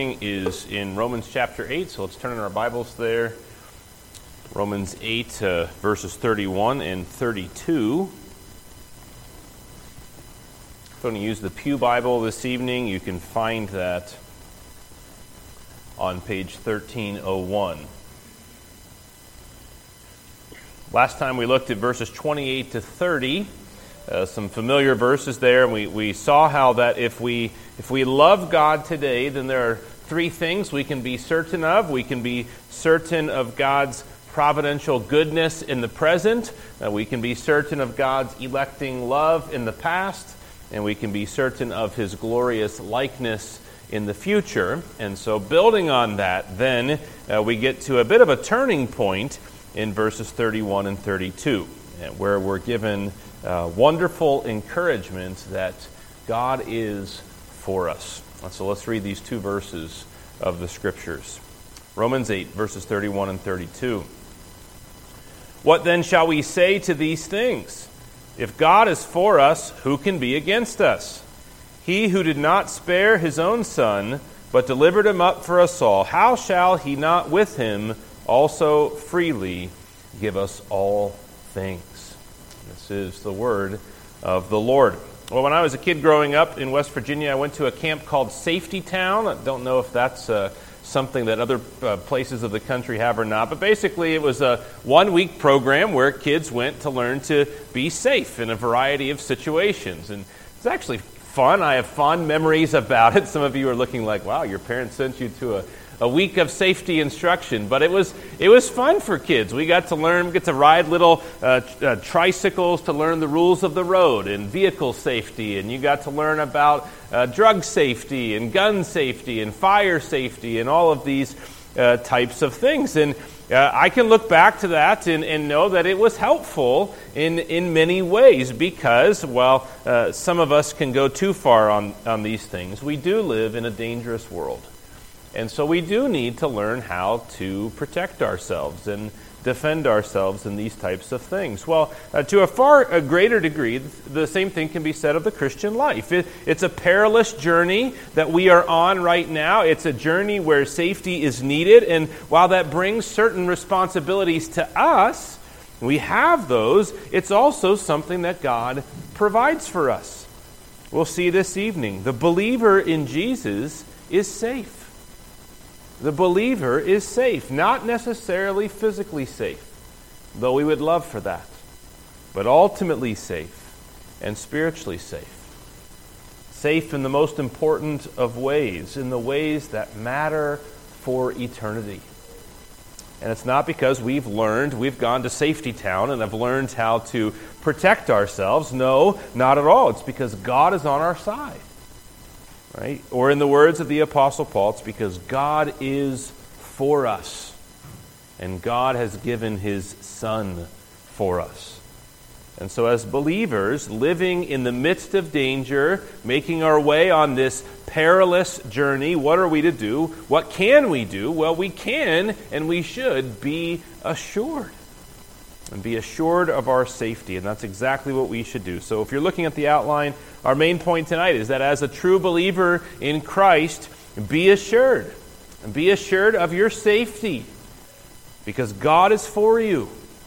Is in Romans chapter 8, so let's turn in our Bibles there. Romans 8, verses 31 and 32. If you want to use the Pew Bible this evening, you can find that on page 1301. Last time we looked at verses 28 to 30, some familiar verses there, and we saw how that if we love God today, then there are three things we can be certain of. We can be certain of God's providential goodness in the present. We can be certain of God's electing love in the past. And we can be certain of His glorious likeness in the future. And so building on that, then we get to a bit of a turning point in verses 31 and 32, where we're given wonderful encouragement that God is for us. So let's read these two verses of the Scriptures. Romans 8, verses 31 and 32. What then shall we say to these things? If God is for us, who can be against us? He who did not spare His own Son, but delivered Him up for us all, how shall He not with Him also freely give us all things? This is the word of the Lord. Well, when I was a kid growing up in West Virginia, I went to a camp called Safety Town. I don't know if that's something that other places of the country have or not, but basically it was a one-week program where kids went to learn to be safe in a variety of situations. And it's actually fun. I have fond memories about it. Some of you are looking like, wow, your parents sent you to a week of safety instruction, but it was fun for kids. We got to ride little tricycles to learn the rules of the road and vehicle safety, and you got to learn about drug safety and gun safety and fire safety and all of these types of things. And I can look back to that and know that it was helpful in many ways because, while some of us can go too far on these things, we do live in a dangerous world. And so we do need to learn how to protect ourselves and defend ourselves in these types of things. Well, to a far greater degree, the same thing can be said of the Christian life. It's a perilous journey that we are on right now. It's a journey where safety is needed. And while that brings certain responsibilities to us, we have those, it's also something that God provides for us. We'll see this evening. The believer in Jesus is safe. The believer is safe, not necessarily physically safe, though we would love for that, but ultimately safe and spiritually safe. Safe in the most important of ways, in the ways that matter for eternity. And it's not because we've gone to Safety Town and have learned how to protect ourselves. No, not at all. It's because God is on our side. Right? Or in the words of the Apostle Paul, it's because God is for us. And God has given His Son for us. And so as believers, living in the midst of danger, making our way on this perilous journey, what are we to do? What can we do? Well, we can and we should be assured. And be assured of our safety. And that's exactly what we should do. So if you're looking at the outline, our main point tonight is that as a true believer in Christ, be assured. And be assured of your safety. Because God is for you.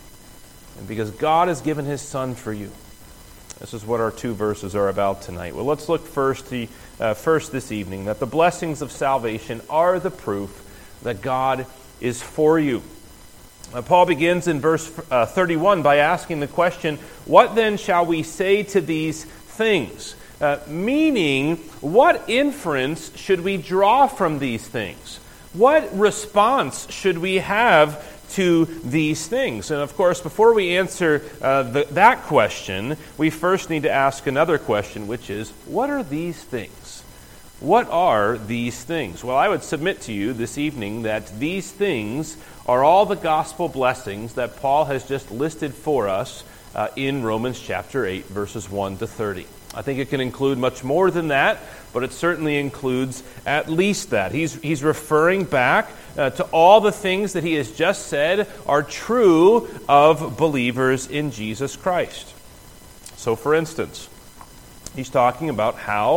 And because God has given His Son for you. This is what our two verses are about tonight. Well, let's look first this evening that the blessings of salvation are the proof that God is for you. Paul begins in verse 31 by asking the question, what then shall we say to these things? Meaning, what inference should we draw from these things? What response should we have to these things? And of course, before we answer that question, we first need to ask another question, which is, what are these things? What are these things? Well, I would submit to you this evening that these things are all the gospel blessings that Paul has just listed for us in Romans chapter 8, verses 1 to 30. I think it can include much more than that, but it certainly includes at least that. He's referring back to all the things that he has just said are true of believers in Jesus Christ. So, for instance, he's talking about how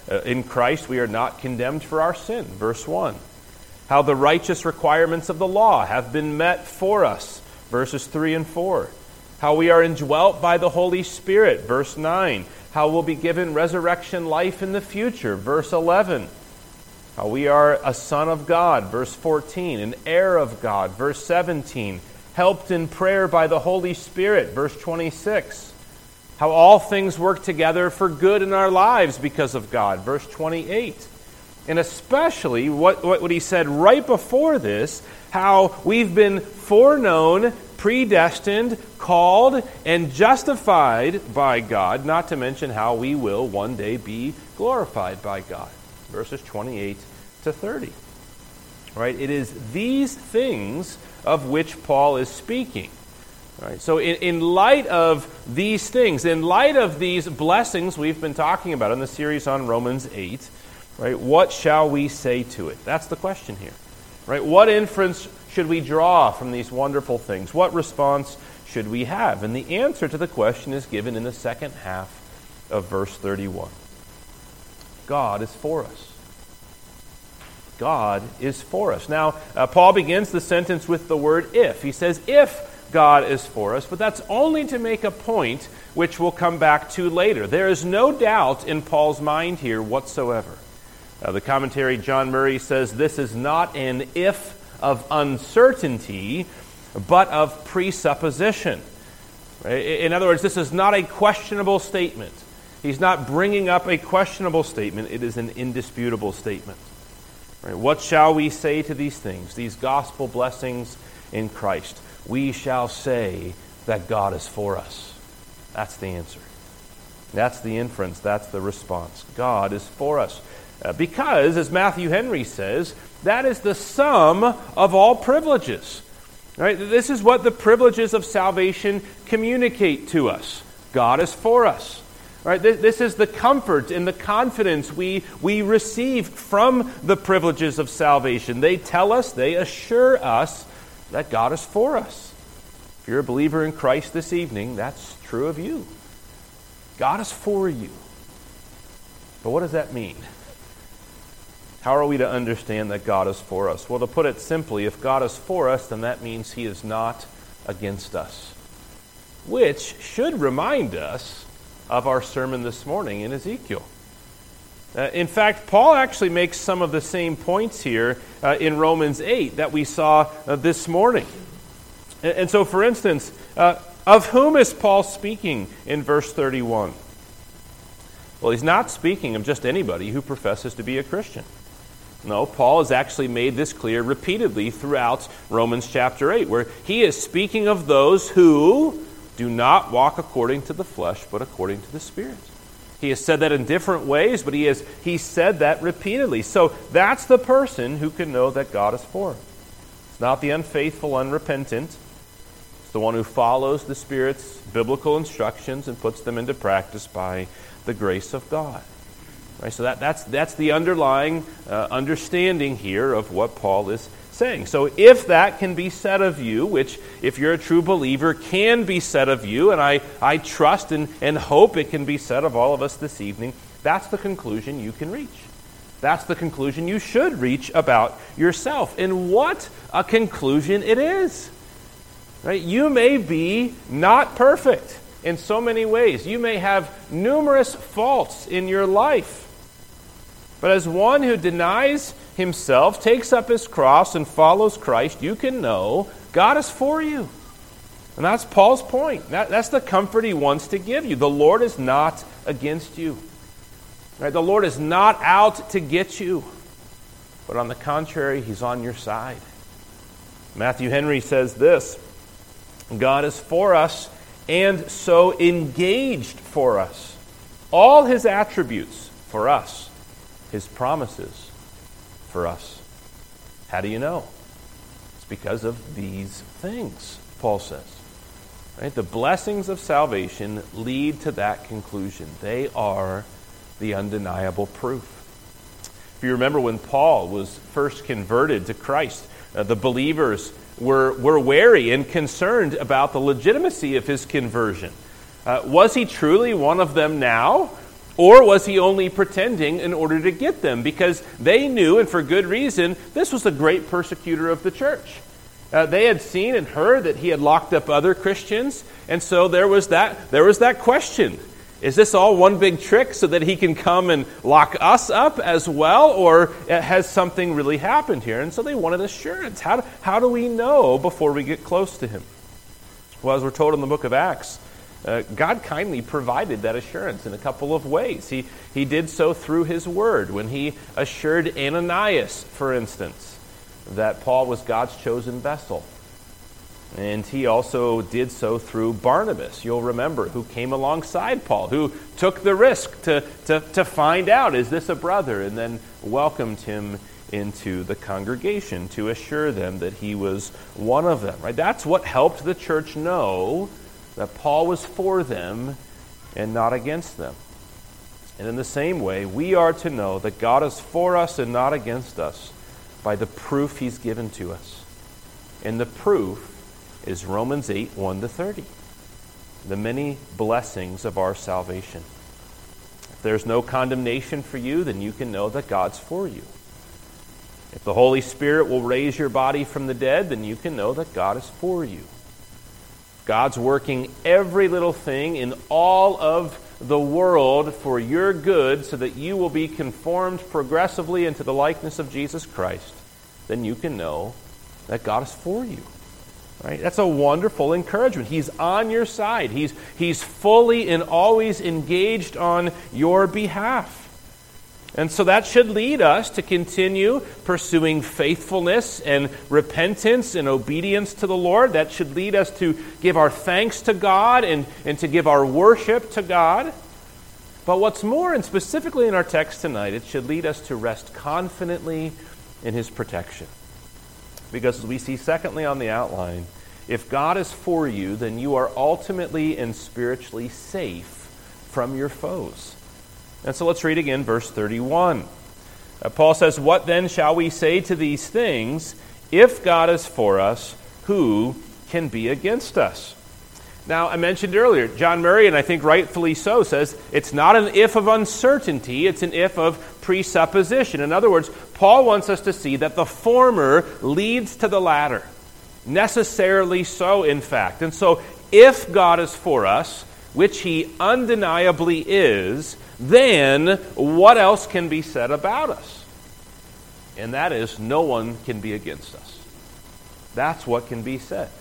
in Christ we are not condemned for our sin, verse 1. How the righteous requirements of the law have been met for us, verses 3 and 4. How we are indwelt by the Holy Spirit, verse 9. How we'll be given resurrection life in the future, verse 11. How we are a son of God, verse 14. An heir of God, verse 17. Helped in prayer by the Holy Spirit, verse 26. How all things work together for good in our lives because of God, verse 28. And especially what he said right before this, how we've been foreknown, predestined, called, and justified by God, not to mention how we will one day be glorified by God. Verses 28 to 30. Right? It is these things of which Paul is speaking. Right? So in light of these things, in light of these blessings we've been talking about in the series on Romans 8, right, what shall we say to it? That's the question here. Right? What inference should we draw from these wonderful things? What response should we have? And the answer to the question is given in the second half of verse 31. God is for us. God is for us. Now, Paul begins the sentence with the word if. He says, if God is for us, but that's only to make a point which we'll come back to later. There is no doubt in Paul's mind here whatsoever. The commentary, John Murray, says this is not an if of uncertainty, but of presupposition. Right? In other words, this is not a questionable statement. He's not bringing up a questionable statement. It is an indisputable statement. Right? What shall we say to these things, these gospel blessings in Christ? We shall say that God is for us. That's the answer. That's the inference. That's the response. God is for us. Because, as Matthew Henry says, that is the sum of all privileges. Right? This is what the privileges of salvation communicate to us. God is for us. Right? This is the comfort and the confidence we receive from the privileges of salvation. They tell us, they assure us that God is for us. If you're a believer in Christ this evening, that's true of you. God is for you. But what does that mean? How are we to understand that God is for us? Well, to put it simply, if God is for us, then that means He is not against us. Which should remind us of our sermon this morning in Ezekiel. In fact, Paul actually makes some of the same points here in Romans 8 that we saw this morning. And so, for instance, of whom is Paul speaking in verse 31? Well, he's not speaking of just anybody who professes to be a Christian. No, Paul has actually made this clear repeatedly throughout Romans chapter 8, where he is speaking of those who do not walk according to the flesh, but according to the Spirit. He has said that in different ways, but he said that repeatedly. So that's the person who can know that God is for. It's not the unfaithful, unrepentant. It's the one who follows the Spirit's biblical instructions and puts them into practice by the grace of God. Right? So that's the underlying understanding here of what Paul is saying. So if that can be said of you, which if you're a true believer can be said of you, and I trust and hope it can be said of all of us this evening, that's the conclusion you can reach. That's the conclusion you should reach about yourself. And what a conclusion it is. Right? You may be not perfect in so many ways. You may have numerous faults in your life. But as one who denies himself, takes up his cross, and follows Christ, you can know God is for you. And that's Paul's point. That's the comfort he wants to give you. The Lord is not against you. Right? The Lord is not out to get you. But on the contrary, He's on your side. Matthew Henry says this, God is for us and so engaged for us. All His attributes for us. His promises for us. How do you know? It's because of these things, Paul says. Right? The blessings of salvation lead to that conclusion. They are the undeniable proof. If you remember when Paul was first converted to Christ, the believers were wary and concerned about the legitimacy of his conversion. Was he truly one of them now? Or was he only pretending in order to get them? Because they knew, and for good reason, this was a great persecutor of the church. They had seen and heard that he had locked up other Christians, and so there was that question. Is this all one big trick so that he can come and lock us up as well, or has something really happened here? And so they wanted assurance. How do we know before we get close to him? Well, as we're told in the book of Acts, God kindly provided that assurance in a couple of ways. He did so through his word when he assured Ananias, for instance, that Paul was God's chosen vessel. And he also did so through Barnabas, you'll remember, who came alongside Paul, who took the risk to find out, is this a brother? And then welcomed him into the congregation to assure them that he was one of them. Right? That's what helped the church know that Paul was for them and not against them. And in the same way, we are to know that God is for us and not against us by the proof he's given to us. And the proof is Romans 8, 1-30. The many blessings of our salvation. If there's no condemnation for you, then you can know that God's for you. If the Holy Spirit will raise your body from the dead, then you can know that God is for you. God's working every little thing in all of the world for your good so that you will be conformed progressively into the likeness of Jesus Christ, then you can know that God is for you. Right? That's a wonderful encouragement. He's on your side. He's fully and always engaged on your behalf. And so that should lead us to continue pursuing faithfulness and repentance and obedience to the Lord. That should lead us to give our thanks to God and to give our worship to God. But what's more, and specifically in our text tonight, it should lead us to rest confidently in his protection. Because as we see secondly on the outline, if God is for you, then you are ultimately and spiritually safe from your foes. And so let's read again verse 31. Paul says, "What then shall we say to these things? If God is for us, who can be against us?" Now, I mentioned earlier, John Murray, and I think rightfully so, says it's not an if of uncertainty, it's an if of presupposition. In other words, Paul wants us to see that the former leads to the latter. Necessarily so, in fact. And so, if God is for us, which he undeniably is, then what else can be said about us? And that is, no one can be against us. That's what can be said.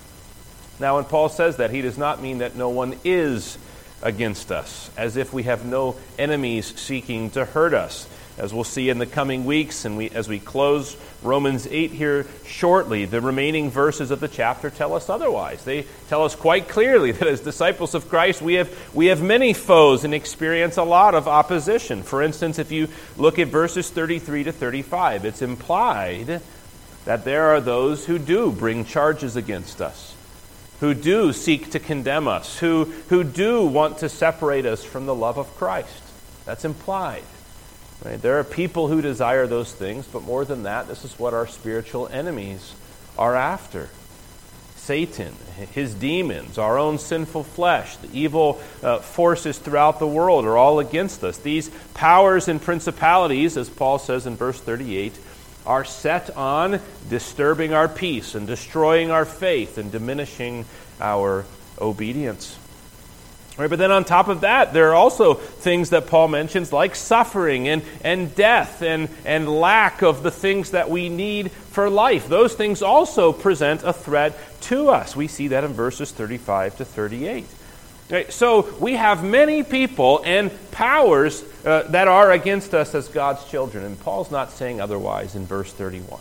Now, when Paul says that, he does not mean that no one is against us, as if we have no enemies seeking to hurt us. As we'll see in the coming weeks, and as we close Romans 8 here shortly, the remaining verses of the chapter tell us otherwise. They tell us quite clearly that as disciples of Christ, we have many foes and experience a lot of opposition. For instance, if you look at verses 33-35, it's implied that there are those who do bring charges against us, who do seek to condemn us, who do want to separate us from the love of Christ. That's implied. Right? There are people who desire those things, but more than that, this is what our spiritual enemies are after. Satan, his demons, our own sinful flesh, the evil forces throughout the world are all against us. These powers and principalities, as Paul says in verse 38, are set on disturbing our peace and destroying our faith and diminishing our obedience. Right, but then on top of that, there are also things that Paul mentions like suffering and death and lack of the things that we need for life. Those things also present a threat to us. We see that in verses 35-38. Right, so we have many people and powers that are against us as God's children. And Paul's not saying otherwise in verse 31.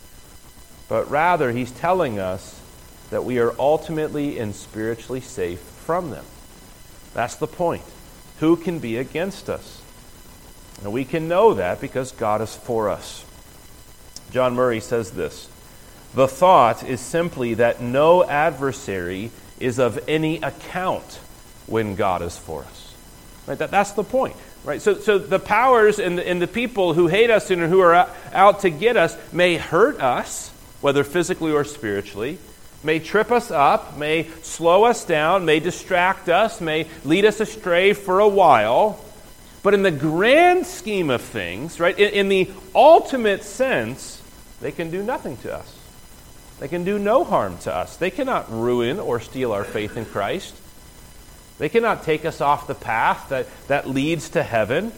But rather, he's telling us that we are ultimately and spiritually safe from them. That's the point. Who can be against us? And we can know that because God is for us. John Murray says this: "The thought is simply that no adversary is of any account when God is for us." Right? That's the point. Right? So the powers and the people who hate us and who are out to get us may hurt us, whether physically or spiritually, may trip us up, may slow us down, may distract us, may lead us astray for a while. But in the grand scheme of things, right, in the ultimate sense, they can do nothing to us. They can do no harm to us. They cannot ruin or steal our faith in Christ. They cannot take us off the path that leads to heaven.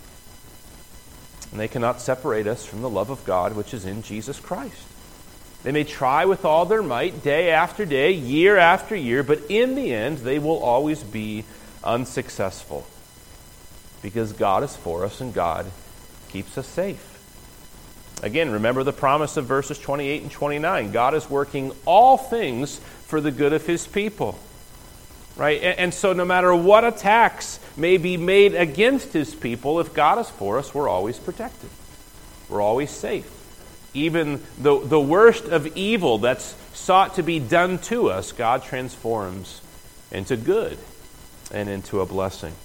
And they cannot separate us from the love of God which is in Jesus Christ. They may try with all their might, day after day, year after year, but in the end, they will always be unsuccessful. Because God is for us and God keeps us safe. Again, remember the promise of verses 28 and 29. God is working all things for the good of His people. Right? And so no matter what attacks may be made against His people, if God is for us, we're always protected. We're always safe. Even the worst of evil that's sought to be done to us, God transforms into good and into a blessing.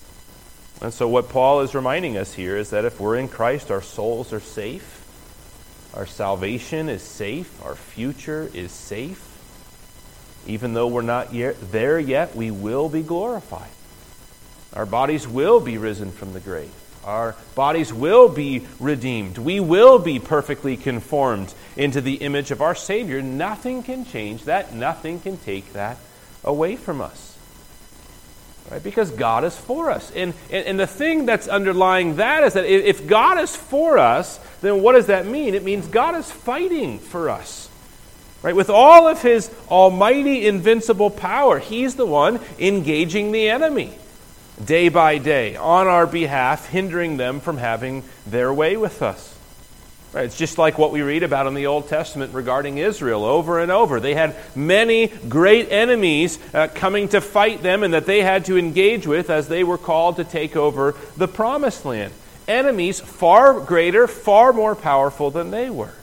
And so what Paul is reminding us here is that if we're in Christ, our souls are safe. Our salvation is safe. Our future is safe. Even though we're not there yet, we will be glorified. Our bodies will be risen from the grave. Our bodies will be redeemed. We will be perfectly conformed into the image of our Savior. Nothing can change that. Nothing can take that away from us. Right? Because God is for us. And the thing that's underlying that is that if God is for us, then what does that mean? It means God is fighting for us. Right? With all of His almighty, invincible power, He's the one engaging the enemy day by day on our behalf, hindering them from having their way with us. Right? It's just like what we read about in the Old Testament regarding Israel over and over. They had many great enemies coming to fight them and that they had to engage with as they were called to take over the Promised Land. Enemies far greater, far more powerful than they were.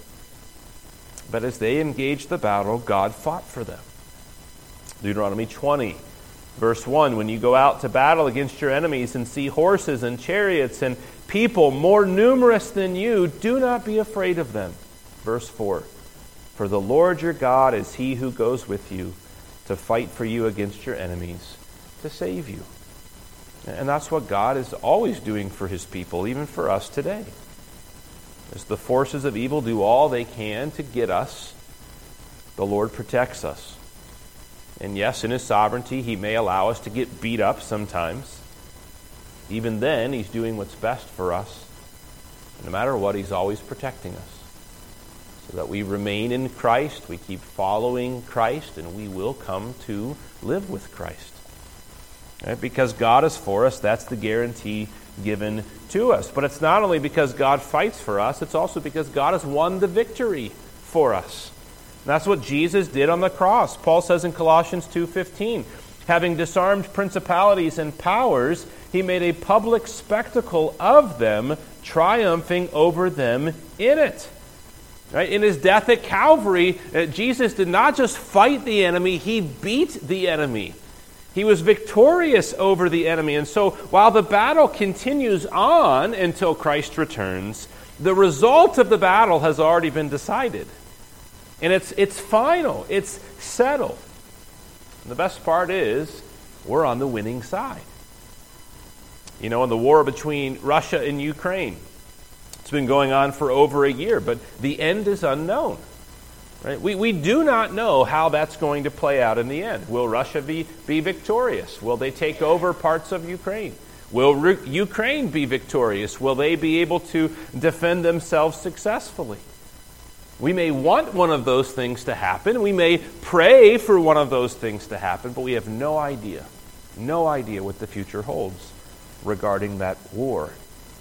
But as they engaged the battle, God fought for them. Deuteronomy 20, verse 1, when you go out to battle against your enemies and see horses and chariots and people more numerous than you, do not be afraid of them. Verse 4, for the Lord your God is He who goes with you to fight for you against your enemies, to save you. And that's what God is always doing for His people, even for us today. As the forces of evil do all they can to get us, the Lord protects us. And yes, in His sovereignty, He may allow us to get beat up sometimes. Even then, He's doing what's best for us. No matter what, He's always protecting us. So that we remain in Christ, we keep following Christ, and we will come to live with Christ. Right? Because God is for us, that's the guarantee given to us. But it's not only because God fights for us, it's also because God has won the victory for us. And that's what Jesus did on the cross. Paul says in Colossians 2:15, having disarmed principalities and powers, He made a public spectacle of them, triumphing over them in it. Right? In His death at Calvary, Jesus did not just fight the enemy, He beat the enemy. He was victorious over the enemy. And so while the battle continues on until Christ returns, the result of the battle has already been decided. And it's final. It's settled. And the best part is we're on the winning side. You know, in the war between Russia and Ukraine, it's been going on for over a year, but the end is unknown. Right? We do not know how that's going to play out in the end. Will Russia be victorious? Will they take over parts of Ukraine? Will Ukraine be victorious? Will they be able to defend themselves successfully? We may want one of those things to happen. We may pray for one of those things to happen, but we have no idea what the future holds regarding that war.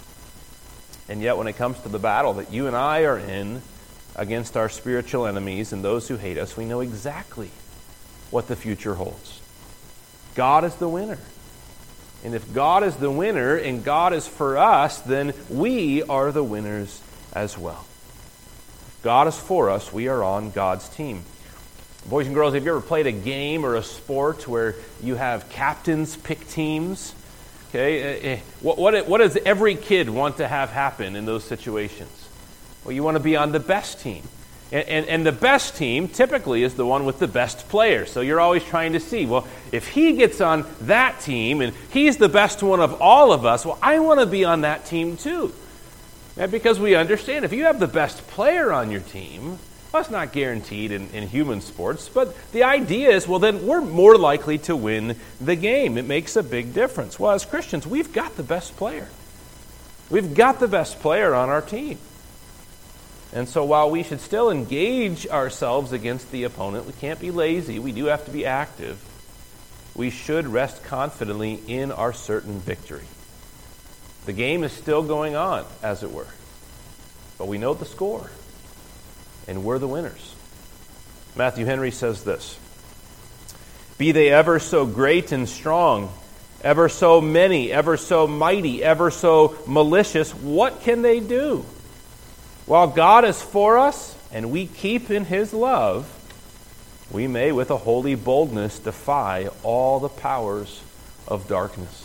And yet when it comes to the battle that you and I are in, against our spiritual enemies and those who hate us, we know exactly what the future holds. God is the winner. And if God is the winner and God is for us, then we are the winners as well. If God is for us, we are on God's team. Boys and girls, have you ever played a game or a sport where you have captains pick teams? Okay, what does every kid want to have happen in those situations? Well, you want to be on the best team. And the best team typically is the one with the best players. So you're always trying to see, well, if he gets on that team and he's the best one of all of us, well, I want to be on that team too. And because we understand if you have the best player on your team, well, it's not guaranteed in human sports, but the idea is, well, then we're more likely to win the game. It makes a big difference. Well, as Christians, we've got the best player. We've got the best player on our team. And so while we should still engage ourselves against the opponent, we can't be lazy, we do have to be active, we should rest confidently in our certain victory. The game is still going on, as it were. But we know the score, and we're the winners. Matthew Henry says this, "Be they ever so great and strong, ever so many, ever so mighty, ever so malicious, what can they do? While God is for us, and we keep in His love, we may with a holy boldness defy all the powers of darkness."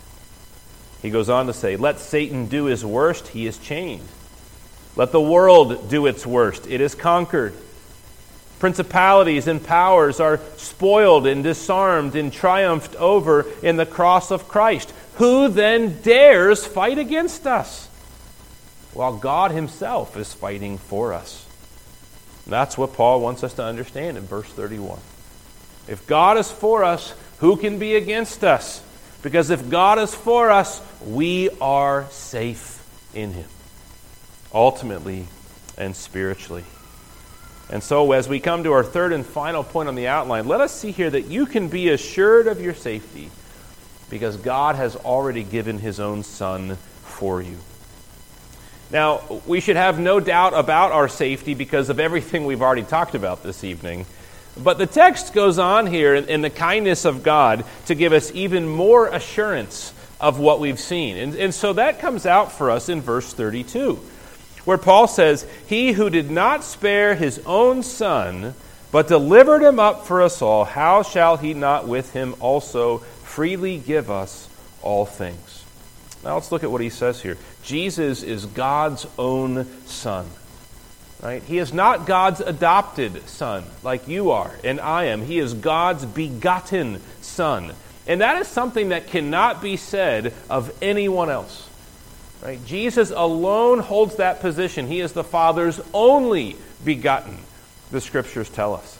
He goes on to say, "Let Satan do his worst, he is chained. Let the world do its worst, it is conquered. Principalities and powers are spoiled and disarmed and triumphed over in the cross of Christ. Who then dares fight against us? While God Himself is fighting for us." And that's what Paul wants us to understand in verse 31. If God is for us, who can be against us? Because if God is for us, we are safe in Him, ultimately and spiritually. And so as we come to our third and final point on the outline, let us see here that you can be assured of your safety because God has already given His own Son for you. Now, we should have no doubt about our safety because of everything we've already talked about this evening. But the text goes on here in the kindness of God to give us even more assurance of what we've seen. And so that comes out for us in verse 32, where Paul says, "He who did not spare His own Son, but delivered Him up for us all, how shall He not with Him also freely give us all things?" Now let's look at what he says here. Jesus is God's own Son. Right? He is not God's adopted son like you are and I am. He is God's begotten Son. And that is something that cannot be said of anyone else. Right? Jesus alone holds that position. He is the Father's only begotten, the Scriptures tell us.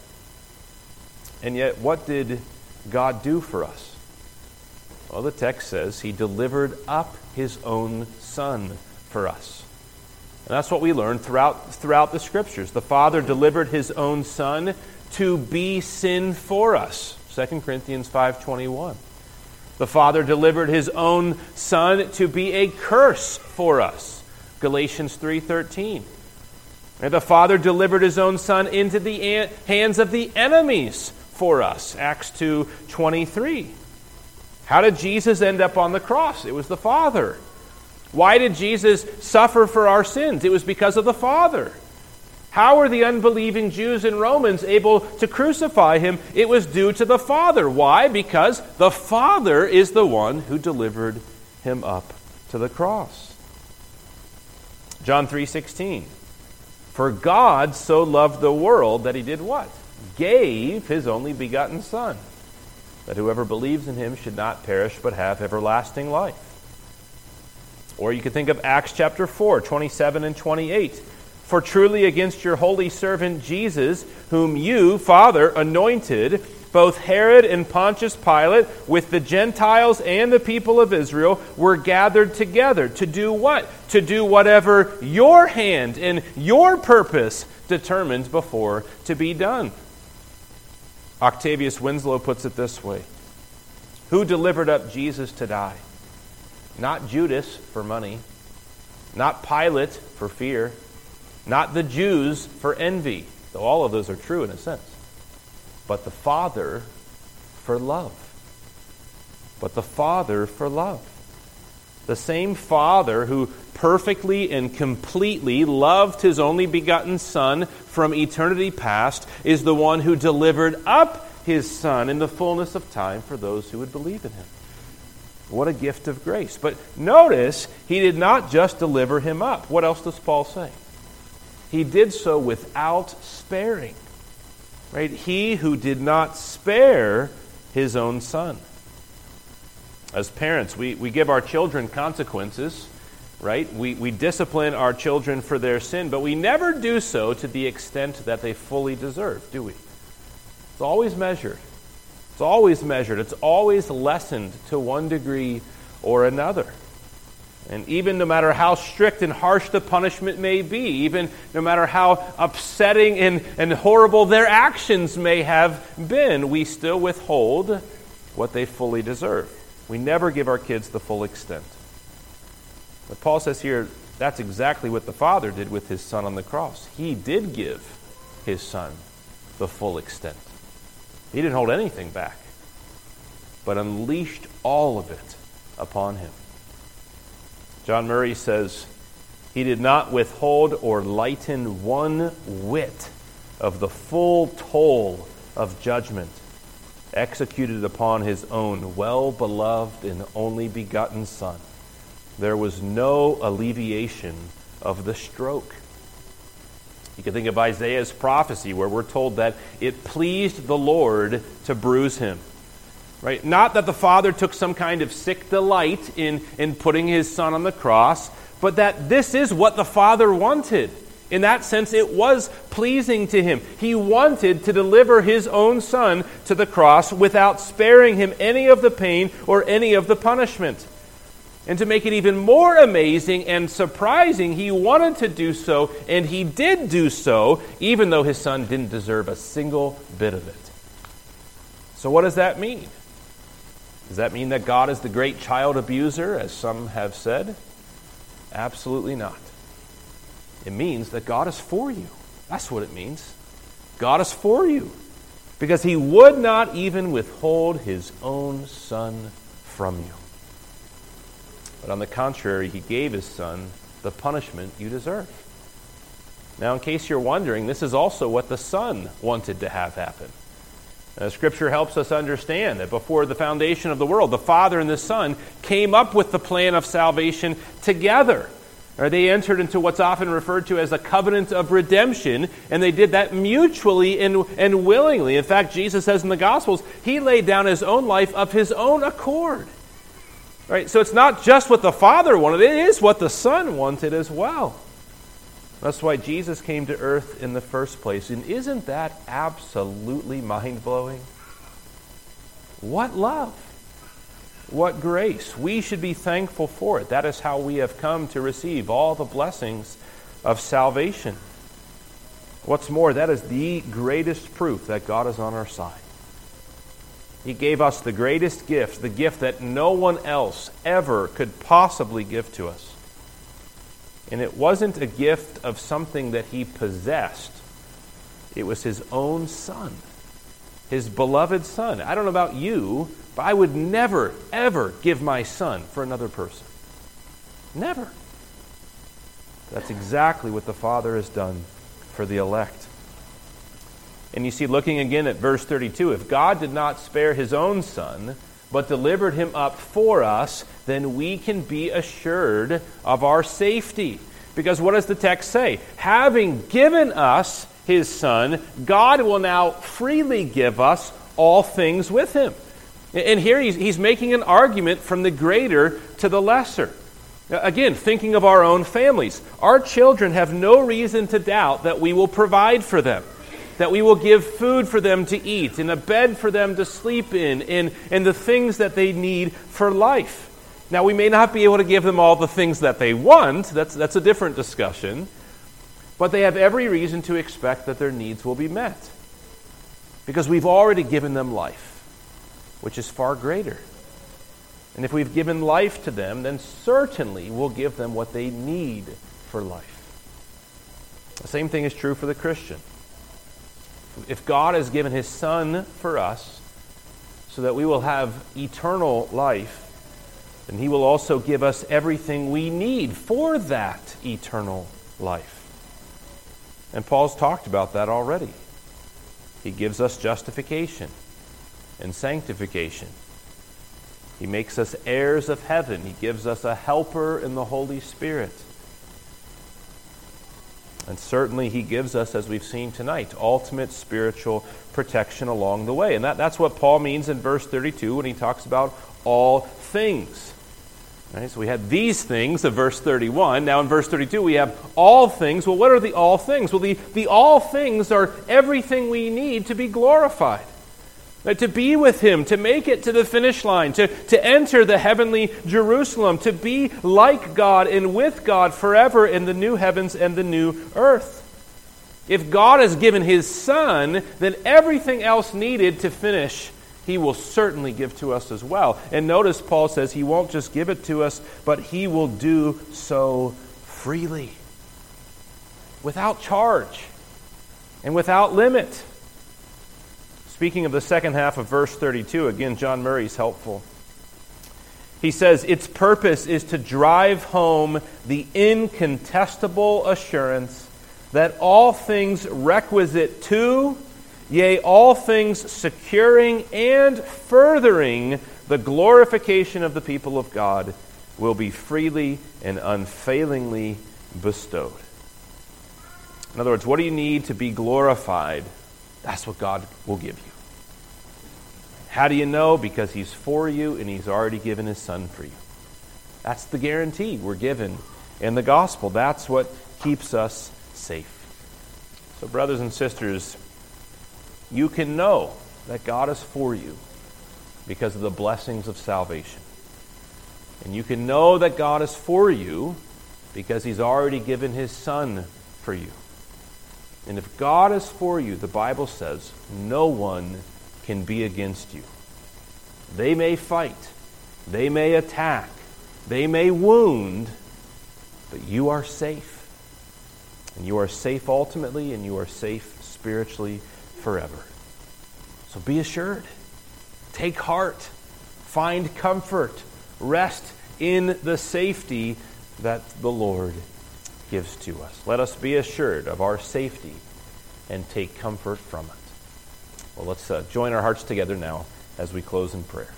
And yet, what did God do for us? Well, the text says He delivered up His own Son for us. And that's what we learn throughout the Scriptures. The Father delivered His own Son to be sin for us. 2 Corinthians 5:21. The Father delivered His own Son to be a curse for us. Galatians 3:13. And the Father delivered His own Son into the hands of the enemies for us. Acts 2:23. How did Jesus end up on the cross? It was the Father. Why did Jesus suffer for our sins? It was because of the Father. How were the unbelieving Jews and Romans able to crucify Him? It was due to the Father. Why? Because the Father is the one who delivered Him up to the cross. John 3:16. For God so loved the world that He did what? Gave His only begotten Son, that whoever believes in Him should not perish but have everlasting life. Or you could think of Acts chapter 4, 27 and 28. For truly against your holy servant Jesus, whom you, Father, anointed, both Herod and Pontius Pilate, with the Gentiles and the people of Israel, were gathered together to do what? To do whatever your hand and your purpose determined before to be done. Octavius Winslow puts it this way. Who delivered up Jesus to die? Not Judas for money, not Pilate for fear, not the Jews for envy, though all of those are true in a sense, but the Father for love. But the Father for love. The same Father who perfectly and completely loved His only begotten Son from eternity past is the one who delivered up His Son in the fullness of time for those who would believe in Him. What a gift of grace. But notice, He did not just deliver Him up. What else does Paul say? He did so without sparing. Right? He who did not spare his own Son. As parents, we give our children consequences, right? We discipline our children for their sin, but we never do so to the extent that they fully deserve, do we? It's always measured. It's always measured. It's always lessened to one degree or another. And even no matter how strict and harsh the punishment may be, even no matter how upsetting and horrible their actions may have been, we still withhold what they fully deserve. We never give our kids the full extent. But Paul says here, that's exactly what the Father did with his Son on the cross. He did give his Son the full extent. He didn't hold anything back, but unleashed all of it upon him. John Murray says, he did not withhold or lighten one whit of the full toll of judgment executed upon his own well-beloved and only begotten Son. There was no alleviation of the stroke. You can think of Isaiah's prophecy where we're told that it pleased the Lord to bruise him. Right? Not that the Father took some kind of sick delight in putting his Son on the cross, but that this is what the Father wanted. In that sense, it was pleasing to him. He wanted to deliver his own Son to the cross without sparing him any of the pain or any of the punishment. And to make it even more amazing and surprising, he wanted to do so, and he did do so, even though his Son didn't deserve a single bit of it. So what does that mean? Does that mean that God is the great child abuser, as some have said? Absolutely not. It means that God is for you. That's what it means. God is for you. Because he would not even withhold his own Son from you. But on the contrary, he gave his Son the punishment you deserve. Now, in case you're wondering, this is also what the Son wanted to have happen. Scripture helps us understand that before the foundation of the world, the Father and the Son came up with the plan of salvation together. They entered into what's often referred to as a covenant of redemption, and they did that mutually and willingly. In fact, Jesus says in the Gospels, he laid down his own life of his own accord. Right? So it's not just what the Father wanted, it is what the Son wanted as well. That's why Jesus came to earth in the first place. And isn't that absolutely mind-blowing? What love! What grace! We should be thankful for it. That is how we have come to receive all the blessings of salvation. What's more, that is the greatest proof that God is on our side. He gave us the greatest gift, the gift that no one else ever could possibly give to us. And it wasn't a gift of something that he possessed. It was his own Son, his beloved Son. I don't know about you, but I would never, ever give my son for another person. Never. That's exactly what the Father has done for the elect. And you see, looking again at verse 32, if God did not spare his own Son, but delivered him up for us, then we can be assured of our safety. Because what does the text say? Having given us his Son, God will now freely give us all things with him. And here he's making an argument from the greater to the lesser. Again, thinking of our own families. Our children have no reason to doubt that we will provide for them, that we will give food for them to eat, and a bed for them to sleep in, and the things that they need for life. Now, we may not be able to give them all the things that they want. That's a different discussion. But they have every reason to expect that their needs will be met. Because we've already given them life, which is far greater. And if we've given life to them, then certainly we'll give them what they need for life. The same thing is true for the Christian. If God has given his Son for us so that we will have eternal life, then he will also give us everything we need for that eternal life. And Paul's talked about that already. He gives us justification and sanctification. He makes us heirs of heaven. He gives us a helper in the Holy Spirit. And certainly he gives us, as we've seen tonight, ultimate spiritual protection along the way. And that's what Paul means in verse 32 when he talks about all things. Right? So we had these things of verse 31. Now in verse 32 we have all things. Well, what are the all things? Well, the all things are everything we need to be glorified. To be with him, to make it to the finish line, to enter the heavenly Jerusalem, to be like God and with God forever in the new heavens and the new earth. If God has given his Son, then everything else needed to finish, he will certainly give to us as well. And notice Paul says he won't just give it to us, but he will do so freely, without charge and without limit. Speaking of the second half of verse 32, again, John Murray's helpful. He says, its purpose is to drive home the incontestable assurance that all things requisite to, yea, all things securing and furthering the glorification of the people of God will be freely and unfailingly bestowed. In other words, what do you need to be glorified? That's what God will give you. How do you know? Because he's for you and he's already given his Son for you. That's the guarantee we're given in the gospel. That's what keeps us safe. So brothers and sisters, you can know that God is for you because of the blessings of salvation. And you can know that God is for you because he's already given his Son for you. And if God is for you, the Bible says, no one can be against you. They may fight, they may attack, they may wound, but you are safe. And you are safe ultimately, and you are safe spiritually forever. So be assured. Take heart. Find comfort. Rest in the safety that the Lord gives to us. Let us be assured of our safety and take comfort from it. Well, let's join our hearts together now as we close in prayer.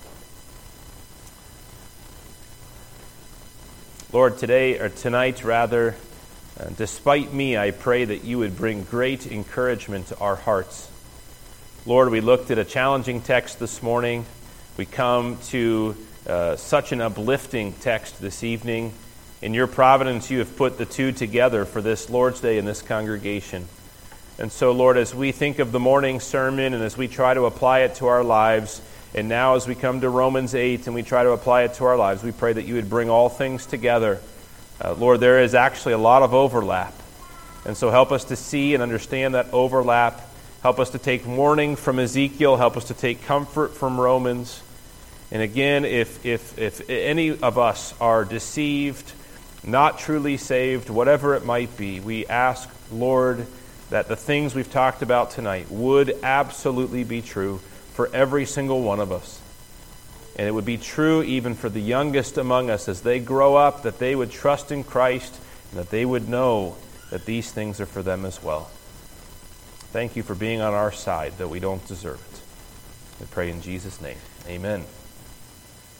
Lord, tonight, despite me, I pray that you would bring great encouragement to our hearts. Lord, we looked at a challenging text this morning. We come to such an uplifting text this evening. In your providence, you have put the two together for this Lord's Day in this congregation. And so, Lord, as we think of the morning sermon and as we try to apply it to our lives, and now as we come to Romans 8 and we try to apply it to our lives, we pray that you would bring all things together. Lord, there is actually a lot of overlap. And so help us to see and understand that overlap. Help us to take warning from Ezekiel. Help us to take comfort from Romans. And again, if any of us are deceived, not truly saved, whatever it might be, we ask, Lord, that the things we've talked about tonight would absolutely be true for every single one of us. And it would be true even for the youngest among us as they grow up, that they would trust in Christ and that they would know that these things are for them as well. Thank you for being on our side, though we don't deserve it. We pray in Jesus' name. Amen.